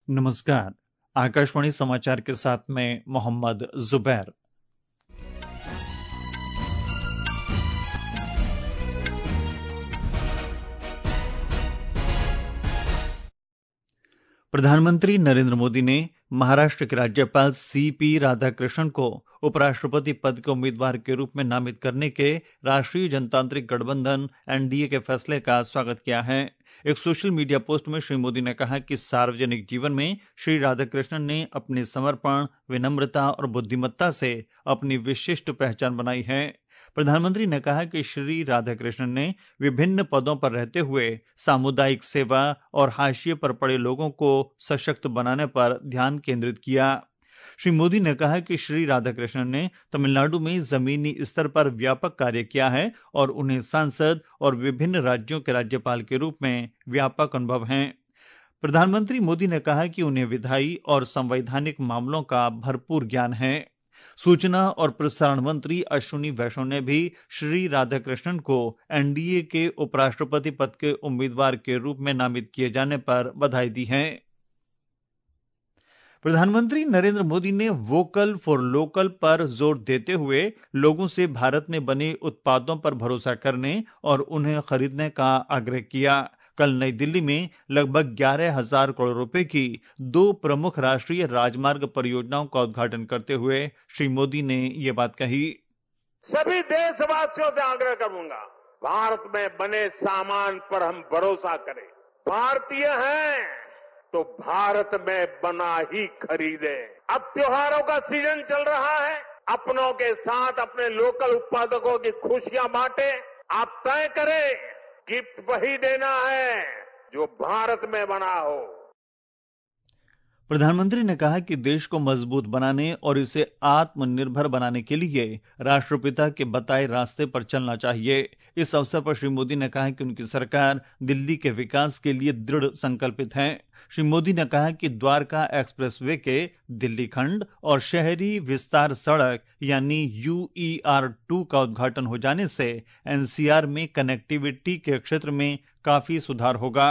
नमस्कार। आकाशवाणी समाचार के साथ में मोहम्मद जुबैर। प्रधानमंत्री नरेंद्र मोदी ने महाराष्ट्र के राज्यपाल सीपी राधाकृष्णन को उपराष्ट्रपति पद के उम्मीदवार के रूप में नामित करने के राष्ट्रीय जनतांत्रिक गठबंधन एनडीए के फैसले का स्वागत किया है। एक सोशल मीडिया पोस्ट में श्री मोदी ने कहा कि सार्वजनिक जीवन में श्री राधाकृष्णन ने अपने समर्पण, विनम्रता और बुद्धिमत्ता से अपनी विशिष्ट पहचान बनाई है। प्रधानमंत्री ने कहा कि श्री राधाकृष्णन ने विभिन्न पदों पर रहते हुए सामुदायिक सेवा और हाशिए पर पड़े लोगों को सशक्त बनाने पर ध्यान केंद्रित किया। श्री मोदी ने कहा कि श्री राधाकृष्णन ने तमिलनाडु में जमीनी स्तर पर व्यापक कार्य किया है और उन्हें सांसद और विभिन्न राज्यों के राज्यपाल के रूप में व्यापक अनुभव है। प्रधानमंत्री मोदी ने कहा कि उन्हें विधायी और संवैधानिक मामलों का भरपूर ज्ञान है। सूचना और प्रसारण मंत्री अश्विनी वैष्णव ने भी श्री राधाकृष्णन को एनडीए के उपराष्ट्रपति पद के उम्मीदवार के रूप में नामित किए जाने पर बधाई दी है। प्रधानमंत्री नरेंद्र मोदी ने वोकल फॉर लोकल पर जोर देते हुए लोगों से भारत में बने उत्पादों पर भरोसा करने और उन्हें खरीदने का आग्रह किया। कल नई दिल्ली में लगभग 11,000 करोड़ रुपए की 2 प्रमुख राष्ट्रीय राजमार्ग परियोजनाओं का उद्घाटन करते हुए श्री मोदी ने ये बात कही। सभी देशवासियों से आग्रह करूंगा, भारत में बने सामान पर हम भरोसा करें। भारतीय हैं तो भारत में बना ही खरीदें। अब त्योहारों का सीजन चल रहा है, अपनों के साथ अपने लोकल उत्पादकों की खुशियां बांटें। आप तय करें, गिफ्ट वही देना है जो भारत में बना हो। प्रधानमंत्री ने कहा कि देश को मजबूत बनाने और इसे आत्मनिर्भर बनाने के लिए राष्ट्रपिता के बताए रास्ते पर चलना चाहिए। इस अवसर पर श्री मोदी ने कहा कि उनकी सरकार दिल्ली के विकास के लिए दृढ़ संकल्पित है। श्री मोदी ने कहा कि द्वारका एक्सप्रेसवे के दिल्ली खंड और शहरी विस्तार सड़क यानी UER2 का उद्घाटन हो जाने से एनसीआर में कनेक्टिविटी के क्षेत्र में काफी सुधार होगा।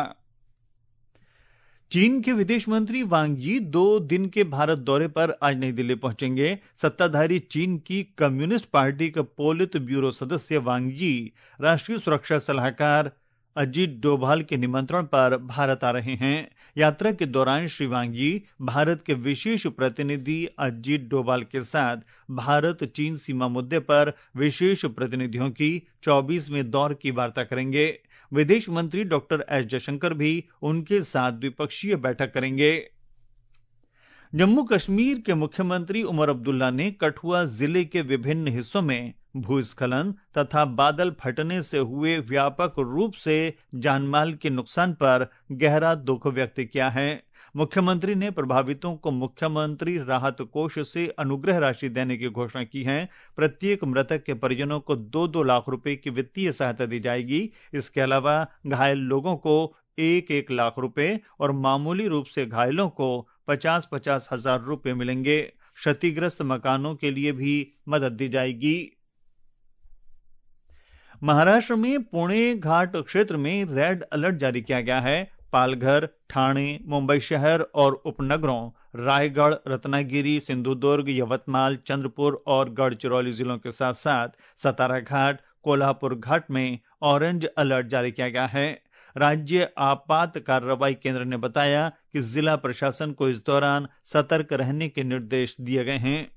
चीन के विदेश मंत्री वांग यी 2 दिन के भारत दौरे पर आज नई दिल्ली पहुंचेंगे। सत्ताधारी चीन की कम्युनिस्ट पार्टी के पोलित ब्यूरो सदस्य वांग यी राष्ट्रीय सुरक्षा सलाहकार अजीत डोभाल के निमंत्रण पर भारत आ रहे हैं। यात्रा के दौरान श्री वांग यी भारत के विशेष प्रतिनिधि अजीत डोभाल के साथ भारत चीन सीमा मुद्दे पर विशेष प्रतिनिधियों की 24वें दौर की वार्ता करेंगे। विदेश मंत्री डॉक्टर एस जयशंकर भी उनके साथ द्विपक्षीय बैठक करेंगे। जम्मू कश्मीर के मुख्यमंत्री उमर अब्दुल्ला ने कठुआ जिले के विभिन्न हिस्सों में भूस्खलन तथा बादल फटने से हुए व्यापक रूप से जानमाल के नुकसान पर गहरा दुख व्यक्त किया है। मुख्यमंत्री ने प्रभावितों को मुख्यमंत्री राहत कोष से अनुग्रह राशि देने की घोषणा की है। प्रत्येक मृतक के परिजनों को 2-2 लाख रुपए की वित्तीय सहायता दी जाएगी। इसके अलावा घायल लोगों को 1-1 लाख रुपए और मामूली रूप से घायलों को 50-50 हजार रुपए मिलेंगे। क्षतिग्रस्त मकानों के लिए भी मदद दी जाएगी। महाराष्ट्र में पुणे घाट क्षेत्र में रेड अलर्ट जारी किया गया है। पालघर, ठाणे, मुंबई शहर और उपनगरों रायगढ़, रत्नागिरी, सिंधुदुर्ग, यवतमाल, चंद्रपुर और गढ़चिरौली जिलों के साथ साथ सतारा घाट, कोल्हापुर घाट में ऑरेंज अलर्ट जारी किया गया है। राज्य आपात कार्रवाई केंद्र ने बताया कि जिला प्रशासन को इस दौरान सतर्क रहने के निर्देश दिए गए हैं।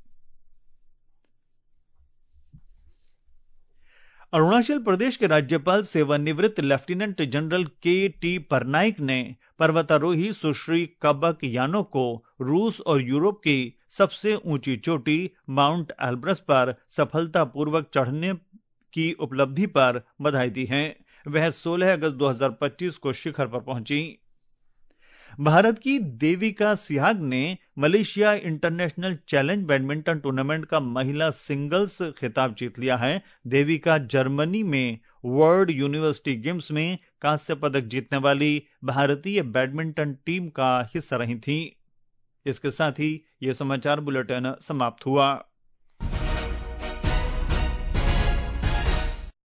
अरुणाचल प्रदेश के राज्यपाल सेवानिवृत्त लेफ्टिनेंट जनरल KT परनाइक ने पर्वतारोही सुश्री कबक यानो को रूस और यूरोप की सबसे ऊंची चोटी माउंट एल्ब्रस पर सफलतापूर्वक चढ़ने की उपलब्धि पर बधाई दी है। वह 16 अगस्त 2025 को शिखर पर पहुंची। भारत की देविका सिहाग ने Malaysia international challenge badminton tournament का महिला सिंगल्स खिताब जीत लिया है। देविका जर्मनी में वर्ल्ड यूनिवर्सिटी गेम्स में कांस्य पदक जीतने वाली भारतीय बैडमिंटन टीम का हिस्सा रही थी। इसके साथ ही यह समाचार बुलेटिन समाप्त हुआ।